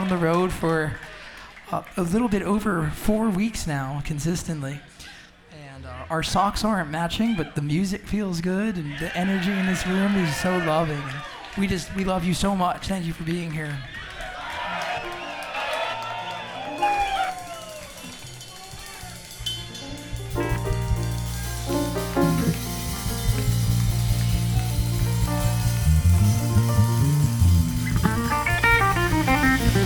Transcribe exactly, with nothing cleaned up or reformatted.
on the road for uh, a little bit over four weeks now, consistently. And uh, our socks aren't matching, but the music feels good, and the energy in this room is so loving. And we just, we love you so much. Thank you for being here.